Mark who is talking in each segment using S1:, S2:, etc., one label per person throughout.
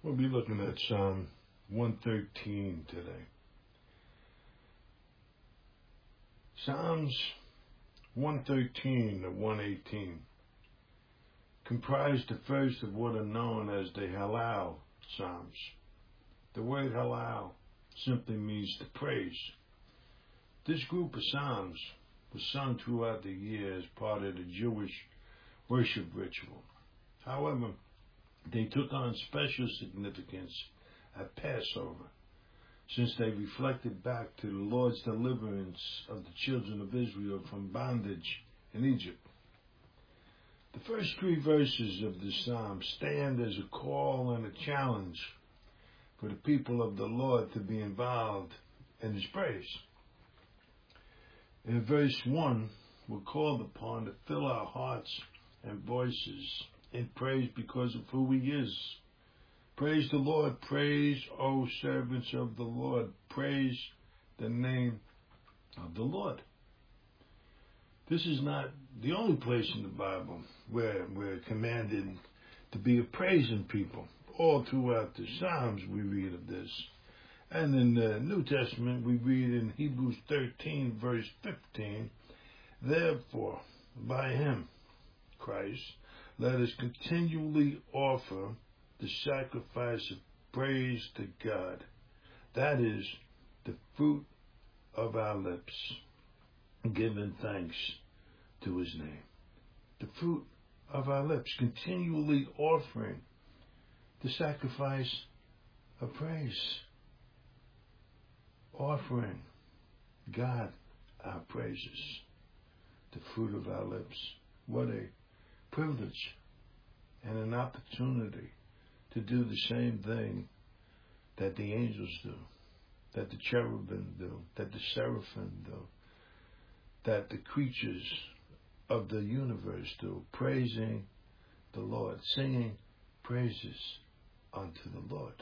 S1: We'll be looking at Psalm 113 today. Psalms 113 to 118 comprise the first of what are known as the Hallel Psalms. The word Hallel simply means to praise. This group of Psalms was sung throughout the year as part of the Jewish worship ritual. However, they took on special significance at Passover, since they reflected back to the Lord's deliverance of the children of Israel from bondage in Egypt. The first three verses of the psalm stand as a call and a challenge for the people of the Lord to be involved in His praise. In verse 1, we're called upon to fill our hearts and voices in praise because of who He is. Praise the Lord. Praise, O servants of the Lord. Praise the name of the Lord. This is not the only place in the Bible where we're commanded to be a praising people. All throughout the Psalms we read of this. And in the New Testament we read in Hebrews 13 verse 15, therefore, by Him, Christ, let us continually offer the sacrifice of praise to God. That is the fruit of our lips, giving thanks to His name. The fruit of our lips, continually offering the sacrifice of praise. Offering God our praises, the fruit of our lips. What a privilege and an opportunity to do the same thing that the angels do, that the cherubim do, that the seraphim do, that the creatures of the universe do, praising the Lord, singing praises unto the Lord.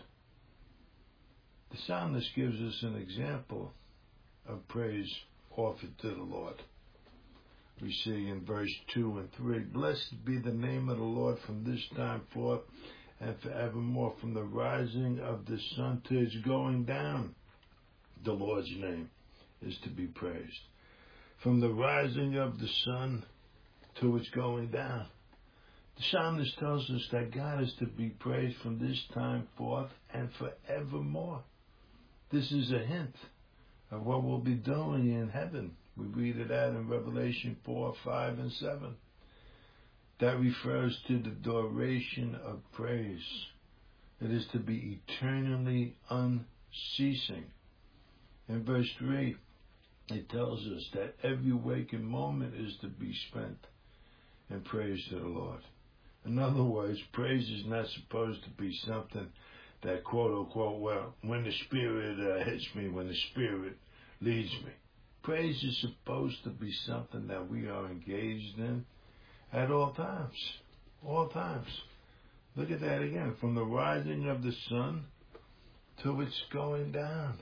S1: The psalmist gives us an example of praise offered to the Lord. We see in verse 2 and 3, blessed be the name of the Lord from this time forth and forevermore, from the rising of the sun to its going down. The Lord's name is to be praised. From the rising of the sun to its going down. The psalmist tells us that God is to be praised from this time forth and forevermore. This is a hint of what we'll be doing in heaven. We read it out in Revelation 4, 5, and 7. That refers to the duration of praise. It is to be eternally unceasing. In verse 3, it tells us that every waking moment is to be spent in praise to the Lord. In other words, praise is not supposed to be something that, quote unquote, well, when the Spirit hits me, when the Spirit leads me. Praise is supposed to be something that we are engaged in at all times. All times. Look at that again. From the rising of the sun to its going down.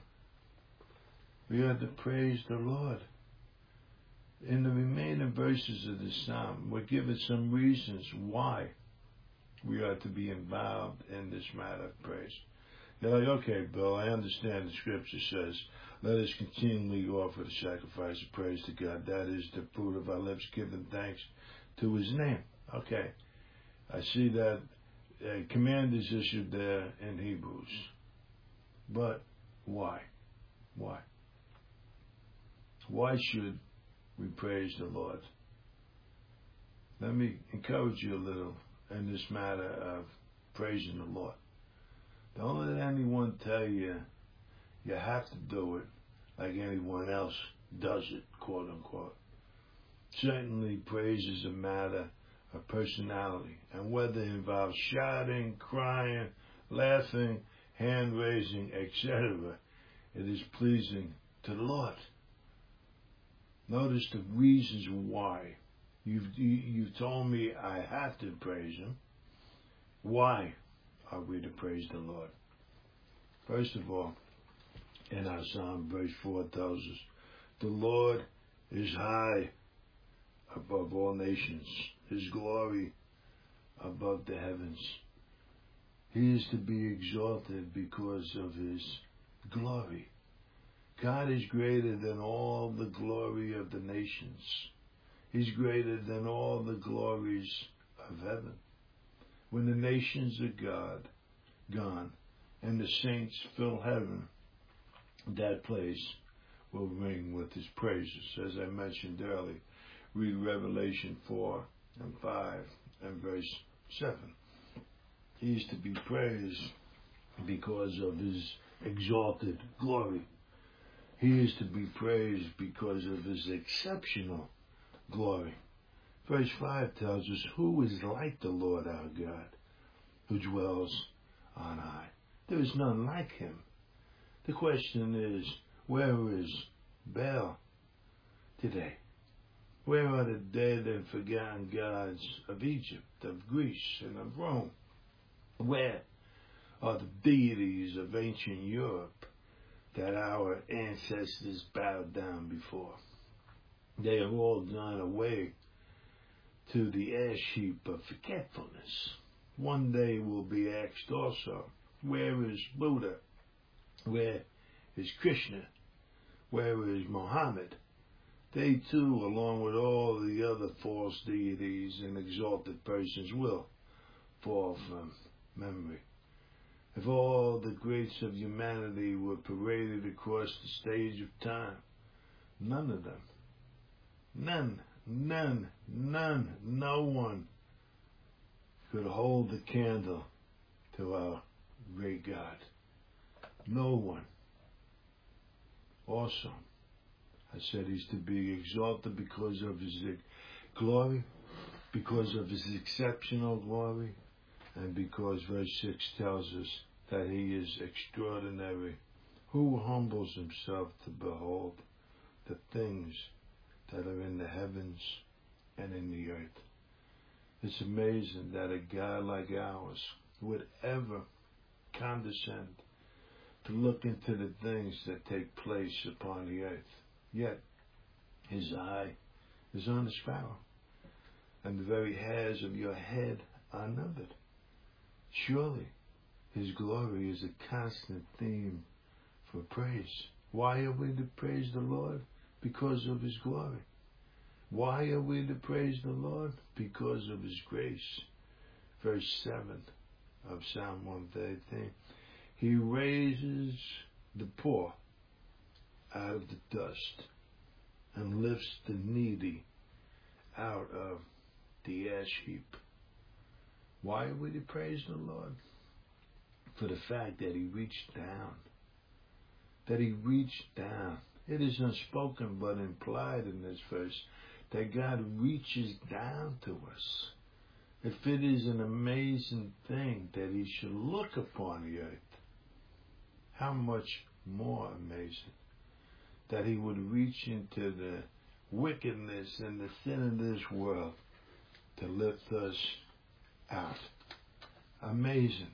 S1: We are to praise the Lord. In the remaining verses of the psalm, we're given some reasons why we are to be involved in this matter of praise. You're like, okay, Bill, I understand the scripture says, let us continually offer the sacrifice of praise to God. That is the fruit of our lips, giving thanks to His name. Okay, I see that a command is issued there in Hebrews. But why? Why? Why should we praise the Lord? Let me encourage you a little in this matter of praising the Lord. Don't let anyone tell you you have to do it like anyone else does it, quote unquote. Certainly praise is a matter of personality, and whether it involves shouting, crying, laughing, hand raising, etc., it is pleasing to the Lord. Notice the reasons why. You've told me I have to praise Him. Why are we to praise the Lord? First of all, in our psalm, verse 4 tells us, the Lord is high above all nations, His glory above the heavens. He is to be exalted because of his glory. God is greater than all the glory of the nations. He's greater than all the glories of heaven. When the nations are gone and the saints fill heaven, that place will ring with his praises. As I mentioned earlier, read Revelation 4 and 5 and verse 7. He is to be praised because of his exalted glory. He is to be praised because of his exceptional glory. Verse 5 tells us, who is like the Lord our God, who dwells on high? There is none like him. The question is, where is Baal today? Where are the dead and forgotten gods of Egypt, of Greece, and of Rome? Where are the deities of ancient Europe that our ancestors bowed down before? They have all gone away to the ash heap of forgetfulness. One day will be asked also, where is Buddha? Where is Krishna? Where is Muhammad? They too, along with all the other false deities and exalted persons, will fall from memory. If all the greats of humanity were paraded across the stage of time, none of them, no one could hold the candle to our great God. No one. Also, I said he's to be exalted because of his glory, because of his exceptional glory, and because verse 6 tells us that he is extraordinary, who humbles himself to behold the things that are in the heavens and in the earth. It's amazing that a God like ours would ever condescend to look into the things that take place upon the earth. Yet, his eye is on the sparrow, and the very hairs of your head are numbered. Surely, his glory is a constant theme for praise. Why are we to praise the Lord? Because of his glory. Why are we to praise the Lord? Because of his grace. Verse 7 of Psalm 113. He raises the poor out of the dust and lifts the needy out of the ash heap. Why are we to praise the Lord? For the fact that he reached down. That he reached down. It is unspoken but implied in this verse that God reaches down to us. If it is an amazing thing that he should look upon the earth, how much more amazing that he would reach into the wickedness and the sin of this world to lift us out. Amazing.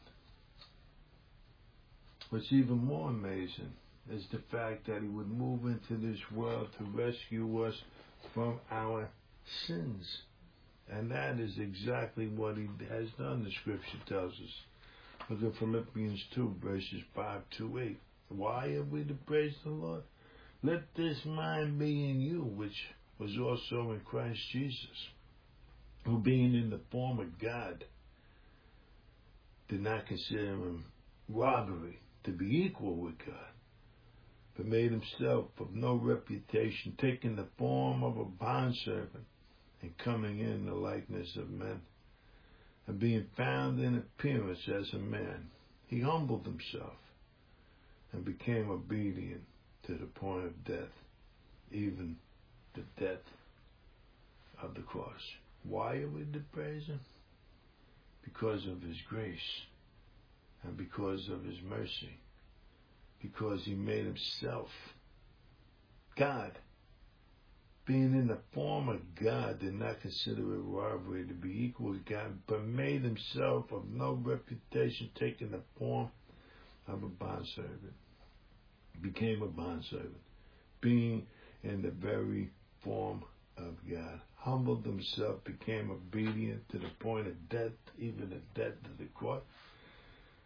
S1: What's even more amazing is the fact that he would move into this world to rescue us from our sins. And that is exactly what he has done, the scripture tells us. Look at Philippians 2, verses 5 to 8. Why are we to praise the Lord? Let this mind be in you, which was also in Christ Jesus, who being in the form of God, did not consider him robbery to be equal with God, but made himself of no reputation, taking the form of a bondservant, and coming in the likeness of men, and being found in appearance as a man, he humbled himself and became obedient to the point of death, even the death of the cross. Why are we to praise him? Because of his grace and because of his mercy, because he made himself God. Being in the form of God, did not consider it robbery to be equal with God, but made himself of no reputation, taking the form of a bondservant. Became a bondservant, being in the very form of God. Humbled himself, became obedient to the point of death, even the death of the cross.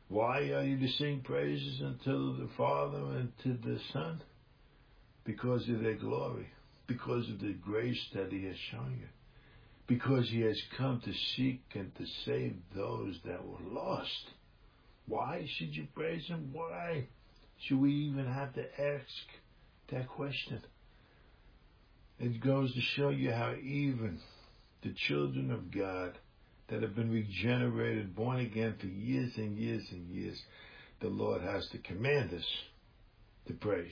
S1: Why are you to sing praises unto the Father and to the Son? Because of their glory, because of the grace that He has shown you, because He has come to seek and to save those that were lost. Why should you praise Him? Why should we even have to ask that question? It goes to show you how even the children of God that have been regenerated, born again for years and years and years, the Lord has to command us to praise.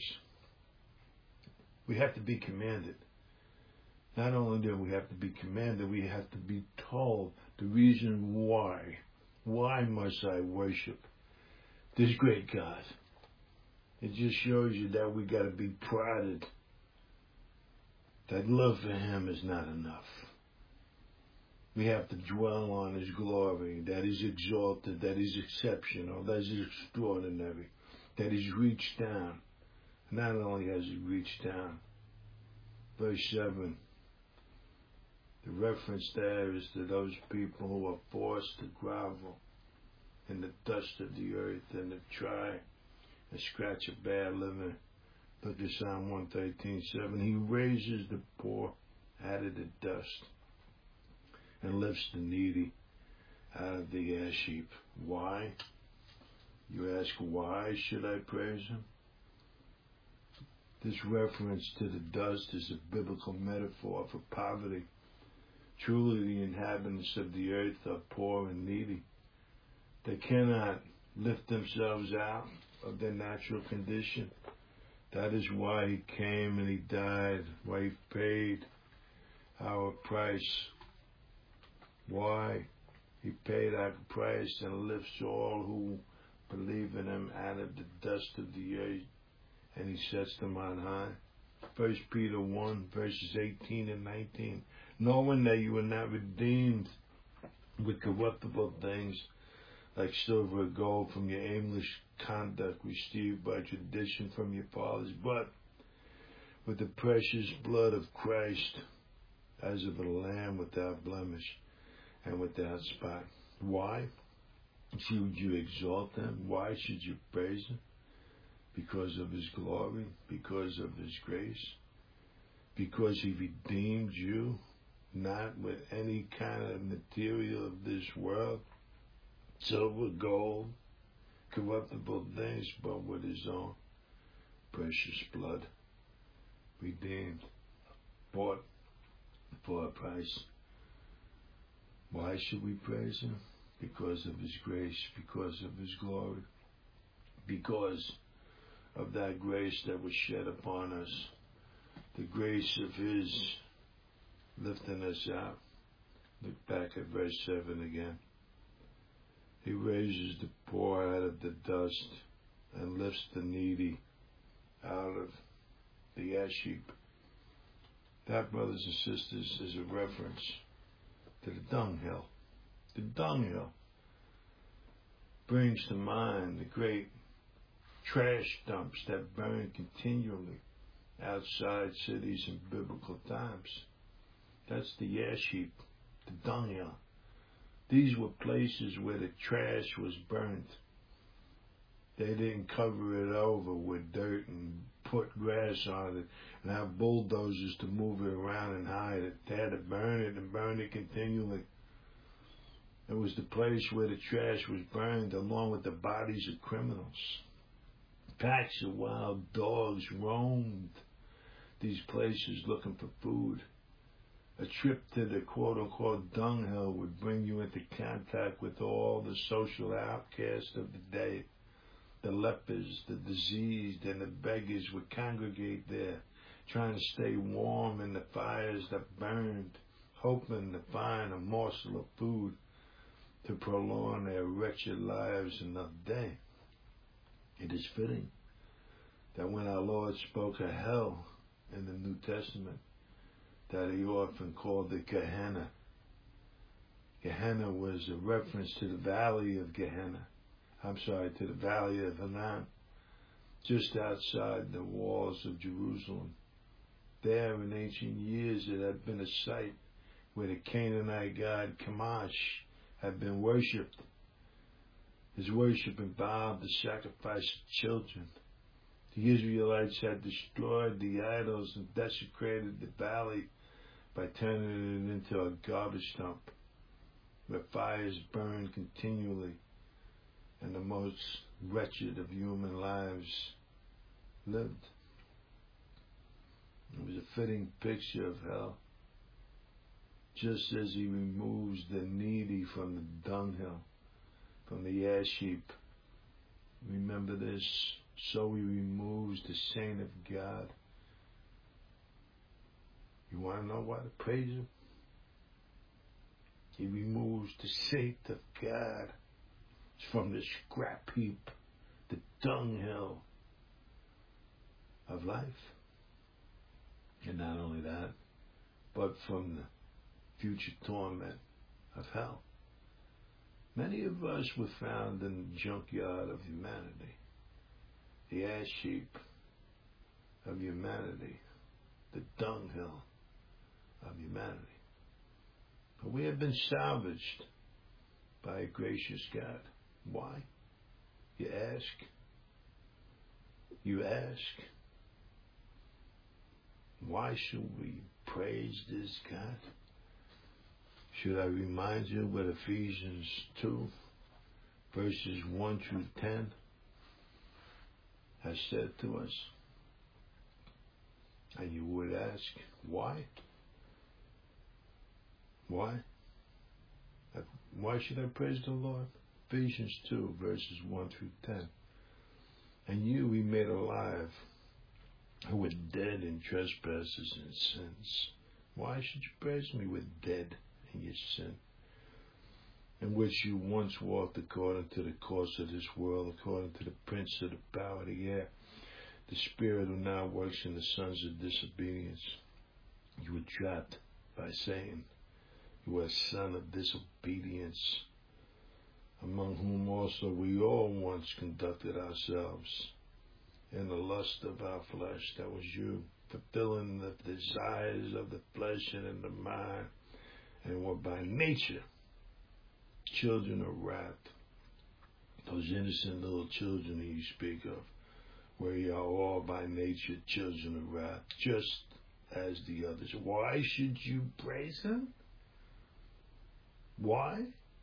S1: We have to be commanded. Not only do we have to be commanded, we have to be told the reason why. Why must I worship this great God? It just shows you that we got to be prodded. That love for Him is not enough. We have to dwell on His glory, that He's exalted, that He's exceptional, that He's extraordinary, that He's reached down. Not only has He reached down, verse 7, the reference there is to those people who are forced to grovel in the dust of the earth and to try and scratch a bad living. Look at Psalm 113:7. He raises the poor out of the dust and lifts the needy out of the ash heap. Why? You ask, why should I praise Him? This reference to the dust is a biblical metaphor for poverty. Truly, the inhabitants of the earth are poor and needy. They cannot lift themselves out of their natural condition. That is why He came and He died, why He paid our price. Why He paid our price and lifts all who believe in Him out of the dust of the earth, and He sets them on high. 1 Peter 1, verses 18 and 19. Knowing that you were not redeemed with corruptible things like silver or gold from your aimless conduct received by tradition from your fathers, but with the precious blood of Christ, as of a lamb without blemish and without spot. Why should you exalt Him? Why should you praise Him? Because of His glory, because of His grace, because He redeemed you, not with any kind of material of this world, silver, gold, corruptible things, but with His own precious blood, redeemed, bought for a price. Why should we praise Him? Because of His grace, because of His glory, because of that grace that was shed upon us, the grace of His lifting us out. Look back at verse 7 again. He raises the poor out of the dust and lifts the needy out of the ash heap. That, brothers and sisters, is a reference to the dunghill. The dunghill brings to mind the great trash dumps that burn continually outside cities in biblical times. That's the ash heap, the dunghill. These were places where the trash was burnt. They didn't cover it over with dirt and put grass on it and have bulldozers to move it around and hide it. They had to burn it and burn it continually. It was the place where the trash was burned along with the bodies of criminals. Packs of wild dogs roamed these places looking for food. A trip to the quote-unquote dunghill would bring you into contact with all the social outcasts of the day. The lepers, the diseased, and the beggars would congregate there, trying to stay warm in the fires that burned, hoping to find a morsel of food to prolong their wretched lives another day. It is fitting that when our Lord spoke of hell in the New Testament, that He often called it Gehenna. Gehenna was a reference to the valley of Gehenna. To the valley of Hinnom, just outside the walls of Jerusalem. There in ancient years it had been a site where the Canaanite god Chemosh had been worshipped. His worship involved the sacrifice of children. The Israelites had destroyed the idols and desecrated the valley by turning it into a garbage dump where fires burned continually and the most wretched of human lives lived. It was a fitting picture of hell. Just as he removes the needy from the dunghill, from the ash heap, remember this, so he removes the saint of God. You want to know why to praise him? He removes the saint of God from the scrap heap, the dunghill of life. And not only that, but from the future torment of hell. Many of us were found in the junkyard of humanity, the ash heap of humanity, the dunghill of humanity. But we have been salvaged by a gracious God. Why? You ask? You ask? Why should we praise this God? Should I remind you what Ephesians 2, verses 1 through 10 has said to us? And you would ask, why? Why? Why should I praise the Lord? Ephesians 2, verses 1 through 10. And you we made alive, who were dead in trespasses and sins. Why should you praise me with dead in your sin, in which you once walked according to the course of this world, according to the prince of the power of the air, the spirit who now works in the sons of disobedience? You were trapped by Satan. You were a son of disobedience, among whom also we all once conducted ourselves in the lust of our flesh. That was you, fulfilling the desires of the flesh and in the mind, and were by nature children of wrath. Those innocent little children that you speak of, where you are all by nature children of wrath, just as the others. Why should you praise him? Why?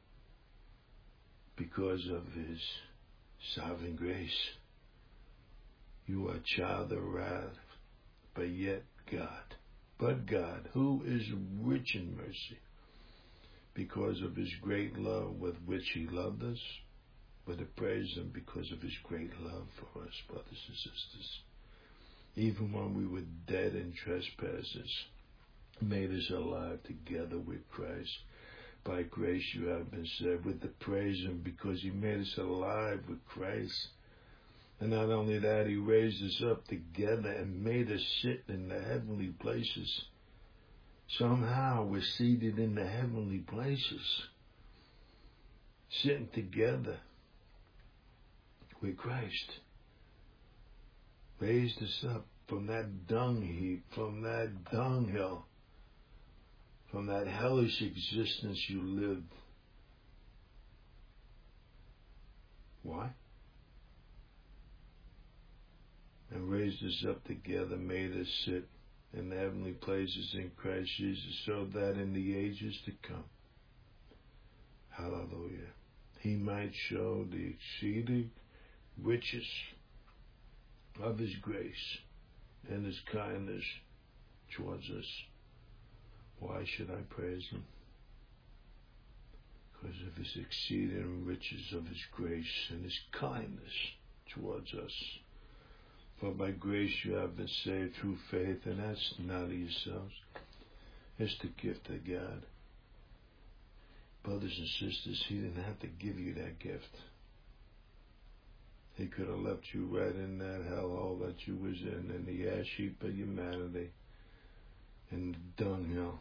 S1: Because of his sovereign grace. You are a child of wrath, but yet God. But God, who is rich in mercy, because of his great love with which he loved us, but to praise him because of his great love for us, brothers and sisters. Even when we were dead in trespasses, made us alive together with Christ. By grace you have been saved, with the praise him because he made us alive with Christ. And not only that, he raised us up together and made us sit in the heavenly places. Somehow we're seated in the heavenly places, sitting together with Christ. Raised us up from that dung heap, from that dunghill, from that hellish existence you lived. Why? And raised us up together, made us sit in the heavenly places in Christ Jesus, so that in the ages to come, hallelujah, he might show the exceeding riches of his grace and his kindness towards us. Why should I praise him? Because of his exceeding riches of his grace and his kindness towards us. For by grace you have been saved through faith, and that's not of yourselves. It's the gift of God. Brothers and sisters, he didn't have to give you that gift. He could have left you right in that hellhole that you was in the ash heap of humanity, in the dunghill.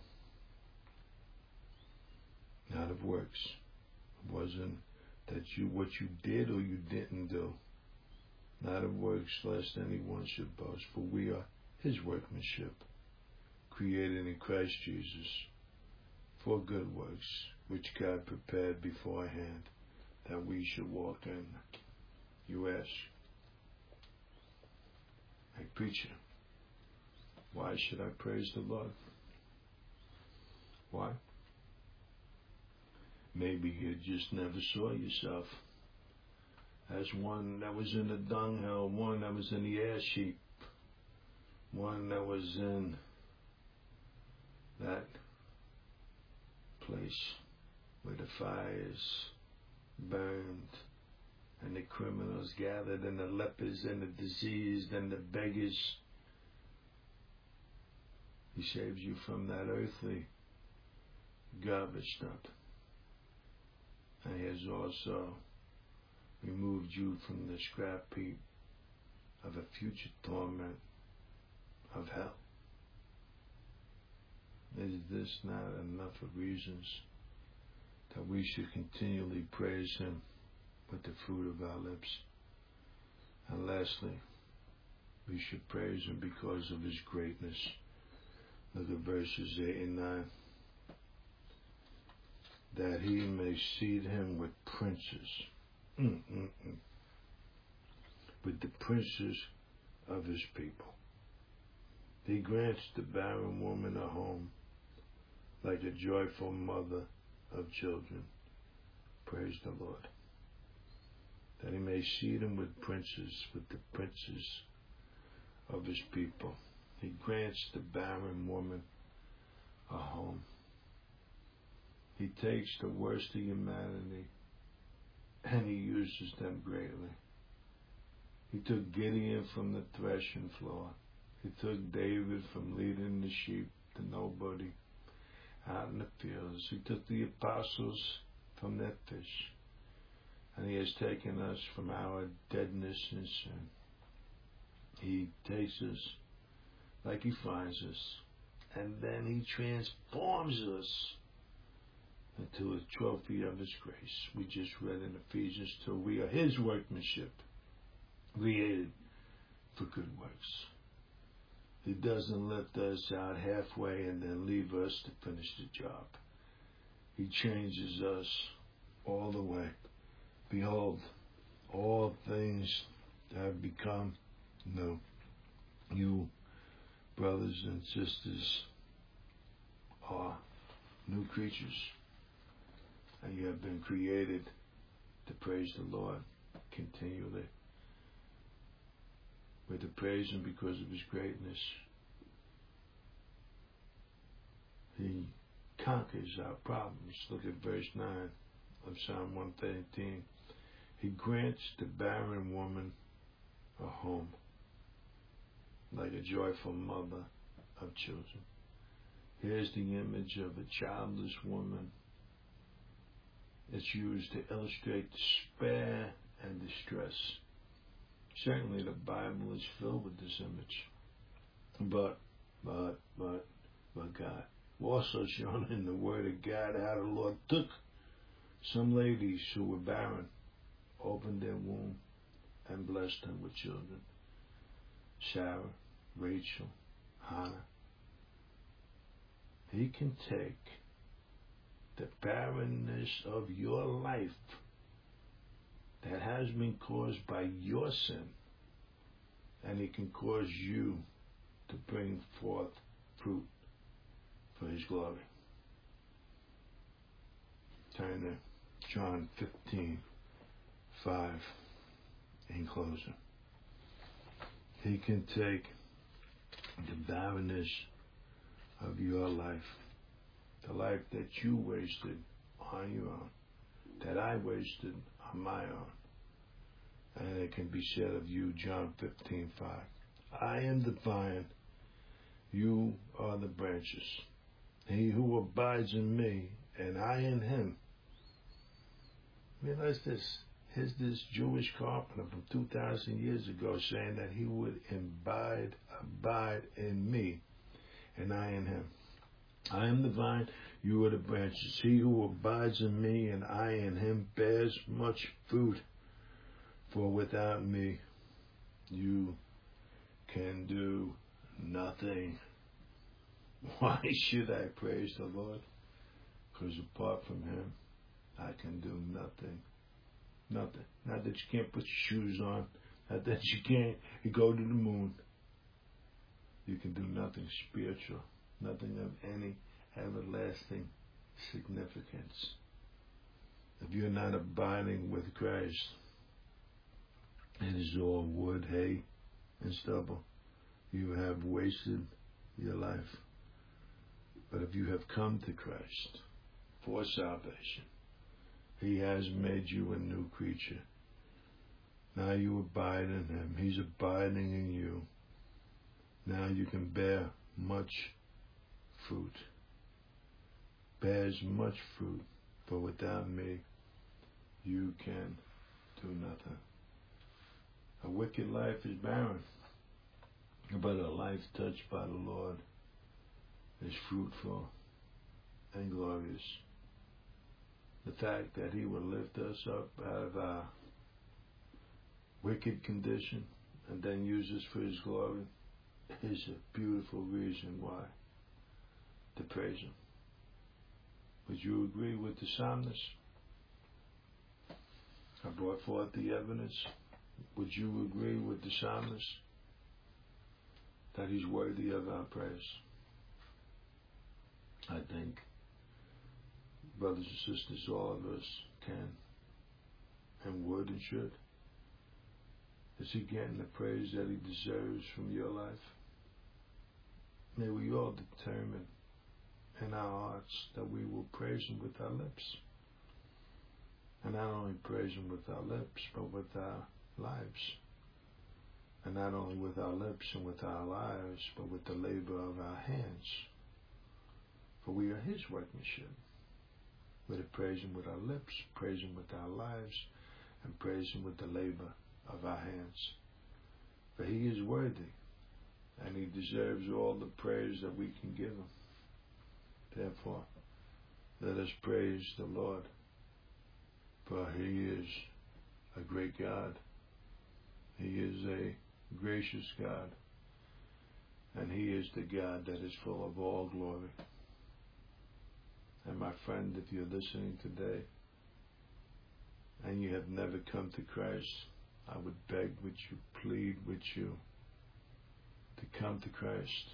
S1: Not of works. It wasn't that what you did or you didn't do. Not of works, lest anyone should boast. For we are his workmanship, created in Christ Jesus for good works, which God prepared beforehand that we should walk in? You ask. Hey, preacher, why should I praise the Lord? Why? Maybe you just never saw yourself as one that was in the dunghill, one that was in the ash heap, one that was in that place where the fires burned and the criminals gathered and the lepers and the diseased and the beggars. He saves you from that earthly garbage dump. And he has also removed you from the scrap heap of a future torment of hell. Is this not enough of reasons that we should continually praise him with the fruit of our lips? And lastly, we should praise him because of his greatness. Look at verses 8 and 9. That he may seat him with princes. With the princes of his people. He grants the barren woman a home, like a joyful mother of children. Praise the Lord. That he may seat him with princes, with the princes of his people. He grants the barren woman a home. He takes the worst of humanity and he uses them greatly. He took Gideon from the threshing floor. He took David from leading the sheep to nobody out in the fields. He took the apostles from their fish. And he has taken us from our deadness in sin. He takes us like he finds us. And then he transforms us into a trophy of his grace. We just read in Ephesians 2, we are his workmanship, created for good works. He doesn't lift us out halfway and then leave us to finish the job. He changes us all the way. Behold, all things have become new. You, brothers and sisters, are new creatures. And you have been created to praise the Lord continually. We're to praise him because of his greatness. He conquers our problems. Look at verse 9 of Psalm 113. He grants the barren woman a home, like a joyful mother of children. Here's the image of a childless woman. It's used to illustrate despair and distress. Certainly the Bible is filled with this image. But God. Also shown in the Word of God how the Lord took some ladies who were barren, opened their womb, and blessed them with children. Sarah, Rachel, Hannah. He can take the barrenness of your life that has been caused by your sin, and he can cause you to bring forth fruit for his glory. Turn to John 15:5 in closing. He can take the barrenness of your life, the life that you wasted on your own, that I wasted on my own. And it can be said of you, John 15:5. I am the vine, you are the branches. He who abides in me, and I in him. Realize this. Here's this Jewish carpenter from 2,000 years ago saying that he would abide in me, and I in him. I am the vine, you are the branches. He who abides in me and I in him bears much fruit. For without me, you can do nothing. Why should I praise the Lord? Because apart from him, I can do nothing. Nothing. Not that you can't put your shoes on. Not that you can't go to the moon. You can do nothing spiritual. Nothing of any everlasting significance. If you're not abiding with Christ, it is all wood, hay, and stubble. You have wasted your life. But if you have come to Christ for salvation, He has made you a new creature. Now you abide in Him. He's abiding in you. Now you can bear much fruit. Bears much fruit. For without me, you can do nothing. A wicked life is barren, but a life touched by the Lord is fruitful and glorious. The fact that He will lift us up out of our wicked condition and then use us for His glory is a beautiful reason why to praise Him. Would you agree with the psalmist? I brought forth the evidence. Would you agree with the psalmist that He's worthy of our praise? I think, brothers and sisters, all of us can and would and should. Is He getting the praise that He deserves from your life? May we all determine in our hearts that we will praise Him with our lips. And not only praise Him with our lips, but with our lives. And not only with our lips and with our lives, but with the labor of our hands. For we are His workmanship. We're to praise Him with our lips, praise Him with our lives, and praise Him with the labor of our hands. For He is worthy, and He deserves all the praise that we can give Him. Therefore, let us praise the Lord, for He is a great God. He is a gracious God, and He is the God that is full of all glory. And my friend, if you're listening today and you have never come to Christ, I would beg with you, plead with you to come to Christ.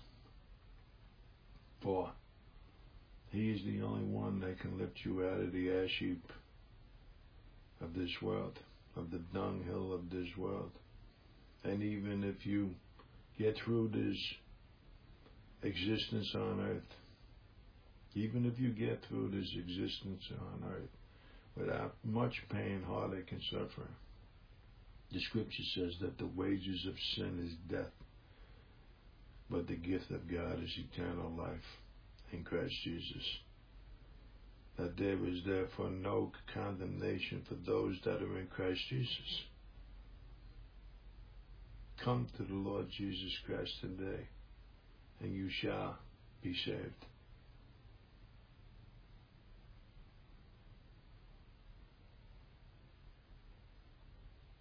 S1: For He is the only one that can lift you out of the ash heap of this world, of the dunghill of this world. And even if you get through this existence on earth, even if you get through this existence on earth without much pain, heartache, and suffering, the Scripture says that the wages of sin is death, but the gift of God is eternal life in Christ Jesus. That there is therefore no condemnation for those that are in Christ Jesus. Come to the Lord Jesus Christ today, and you shall be saved.